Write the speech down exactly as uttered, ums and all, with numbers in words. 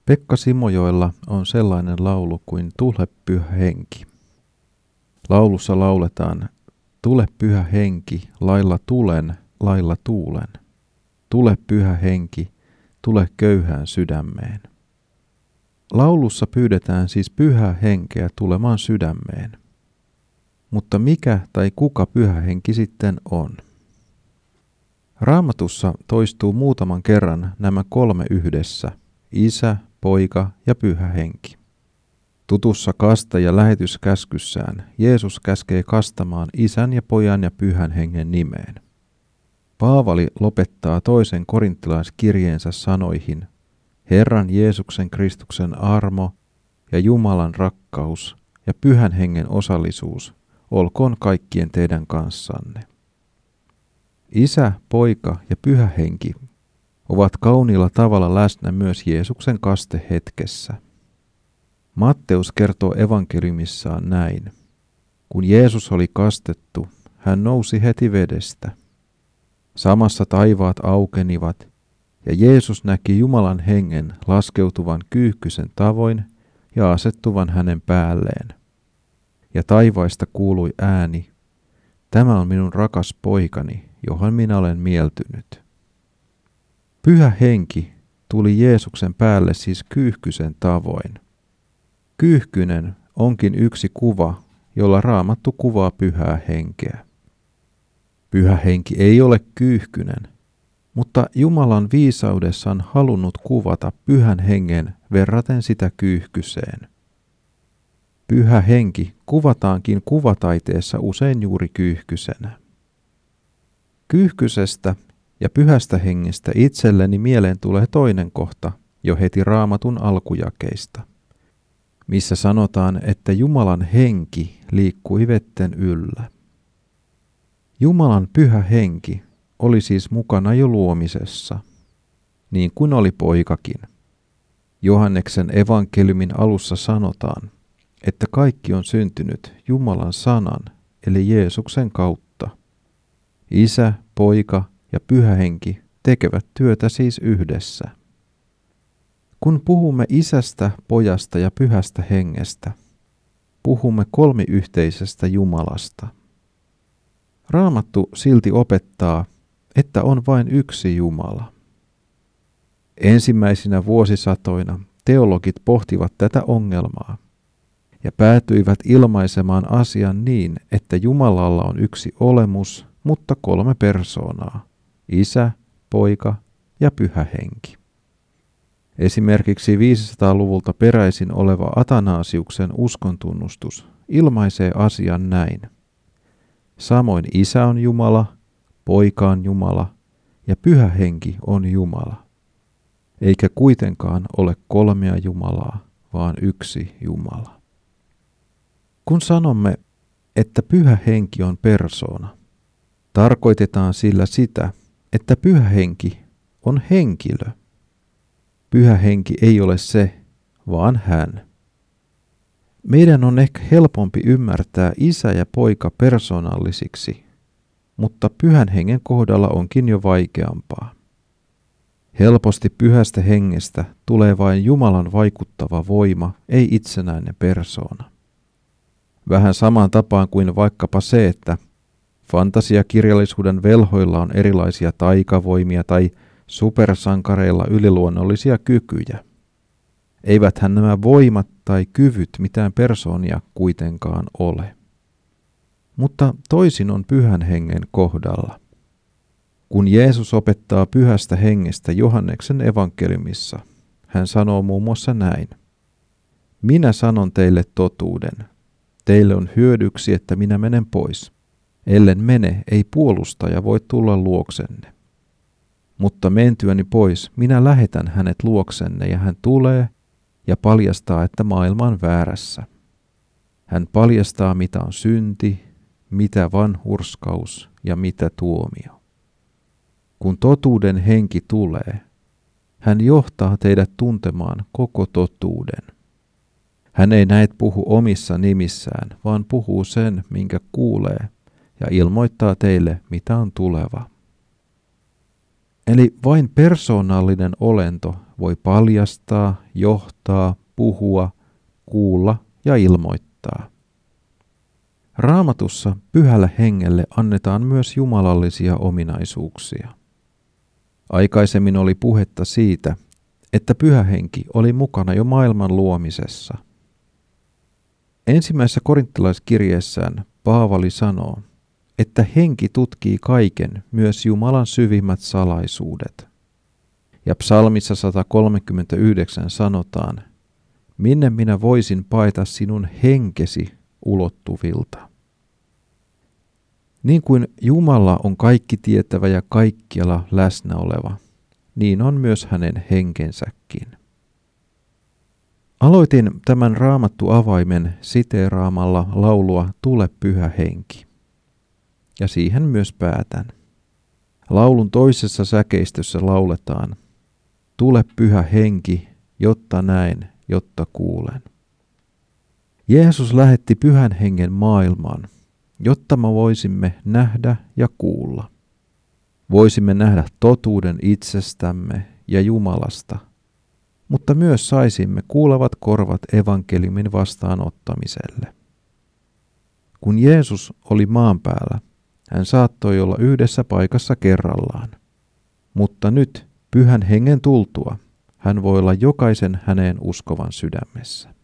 Pekka Simojoella on sellainen laulu kuin Tule Pyhä Henki. Laulussa lauletaan: Tule Pyhä Henki, lailla tulen, lailla tuulen. Tule Pyhä Henki, tule köyhään sydämeen. Laulussa pyydetään siis Pyhää Henkeä tulemaan sydämeen. Mutta mikä tai kuka Pyhä Henki sitten on? Raamatussa toistuu muutaman kerran nämä kolme yhdessä: Isä, Poika ja Pyhä Henki. Tutussa kaste- ja lähetyskäskyssään Jeesus käskee kastamaan Isän ja Pojan ja Pyhän Hengen nimeen. Paavali lopettaa toisen korinttilaiskirjeensä sanoihin: Herran Jeesuksen Kristuksen armo ja Jumalan rakkaus ja Pyhän Hengen osallisuus olkoon kaikkien teidän kanssanne. Isä, Poika ja Pyhä Henki ovat kauniilla tavalla läsnä myös Jeesuksen kastehetkessä. Matteus kertoo evankeliumissaan näin: Kun Jeesus oli kastettu, hän nousi heti vedestä. Samassa taivaat aukenivat, ja Jeesus näki Jumalan hengen laskeutuvan kyyhkysen tavoin ja asettuvan hänen päälleen. Ja taivaista kuului ääni: Tämä on minun rakas poikani, johon minä olen mieltynyt. Pyhä Henki tuli Jeesuksen päälle siis kyyhkysen tavoin. Kyyhkynen onkin yksi kuva, jolla Raamattu kuvaa Pyhää Henkeä. Pyhä Henki ei ole kyyhkynen, mutta Jumalan viisaudessaan halunnut kuvata Pyhän Hengen verraten sitä kyyhkyseen. Pyhä Henki kuvataankin kuvataiteessa usein juuri kyyhkysenä. Kyyhkysestä ja Pyhästä Hengestä itselleni mieleen tulee toinen kohta jo heti Raamatun alkujakeista, missä sanotaan, että Jumalan henki liikkui vetten yllä. Jumalan Pyhä Henki oli siis mukana jo luomisessa, niin kuin oli Poikakin. Johanneksen evankeliumin alussa sanotaan, että kaikki on syntynyt Jumalan sanan eli Jeesuksen kautta. Isä, Poika ja Pyhä Henki tekevät työtä siis yhdessä. Kun puhumme Isästä, Pojasta ja Pyhästä Hengestä, puhumme kolmiyhteisestä Jumalasta. Raamattu silti opettaa, että on vain yksi Jumala. Ensimmäisinä vuosisatoina teologit pohtivat tätä ongelmaa ja päätyivät ilmaisemaan asian niin, että Jumalalla on yksi olemus, mutta kolme persoonaa: Isä, Poika ja Pyhä Henki. Esimerkiksi viisisataaluvulta peräisin oleva Athanasiuksen uskontunnustus ilmaisee asian näin: Samoin Isä on Jumala, Poika on Jumala ja Pyhä Henki on Jumala. Eikä kuitenkaan ole kolmea Jumalaa, vaan yksi Jumala. Kun sanomme, että Pyhä Henki on persoona, tarkoitetaan sillä sitä, että Pyhä Henki on henkilö. Pyhä Henki ei ole se, vaan hän. Meidän on ehkä helpompi ymmärtää Isä ja Poika persoonallisiksi, mutta Pyhän Hengen kohdalla onkin jo vaikeampaa. Helposti Pyhästä Hengestä tulee vain Jumalan vaikuttava voima, ei itsenäinen persoona. Vähän samaan tapaan kuin vaikkapa se, että fantasiakirjallisuuden velhoilla on erilaisia taikavoimia tai supersankareilla yliluonnollisia kykyjä. Eiväthän nämä voimat tai kyvyt mitään persoonia kuitenkaan ole. Mutta toisin on Pyhän Hengen kohdalla. Kun Jeesus opettaa Pyhästä Hengestä Johanneksen evankeliumissa, hän sanoo muun muassa näin: Minä sanon teille totuuden. Teille on hyödyksi, että minä menen pois. Ellen mene, ei puolustaja voi tulla luoksenne. Mutta mentyäni pois, minä lähetän hänet luoksenne ja hän tulee ja paljastaa, että maailma on väärässä. Hän paljastaa, mitä on synti, mitä vanhurskaus ja mitä tuomio. Kun totuuden henki tulee, hän johtaa teidät tuntemaan koko totuuden. Hän ei näet puhu omissa nimissään, vaan puhuu sen, minkä kuulee, ja ilmoittaa teille, mitä on tuleva. Eli vain persoonallinen olento voi paljastaa, johtaa, puhua, kuulla ja ilmoittaa. Raamatussa Pyhälle Hengelle annetaan myös jumalallisia ominaisuuksia. Aikaisemmin oli puhetta siitä, että Pyhä Henki oli mukana jo maailman luomisessa. Ensimmäisessä korinttilaiskirjeessään Paavali sanoo, että Henki tutkii kaiken, myös Jumalan syvimmät salaisuudet. Ja psalmissa sata kolmekymmentäyhdeksän sanotaan, minne minä voisin paeta sinun henkesi ulottuvilta. Niin kuin Jumala on kaikki tietävä ja kaikkialla läsnä oleva, niin on myös hänen henkensäkin. Aloitin tämän raamattuavaimen siteeraamalla laulua Tule Pyhä Henki. Ja siihen myös päätän. Laulun toisessa säkeistössä lauletaan, Tule Pyhä Henki, jotta näen, jotta kuulen. Jeesus lähetti Pyhän Hengen maailmaan, jotta me voisimme nähdä ja kuulla. Voisimme nähdä totuuden itsestämme ja Jumalasta, mutta myös saisimme kuulevat korvat evankeliumin vastaanottamiselle. Kun Jeesus oli maan päällä, hän saattoi olla yhdessä paikassa kerrallaan, mutta nyt Pyhän Hengen tultua hän voi olla jokaisen häneen uskovan sydämessä.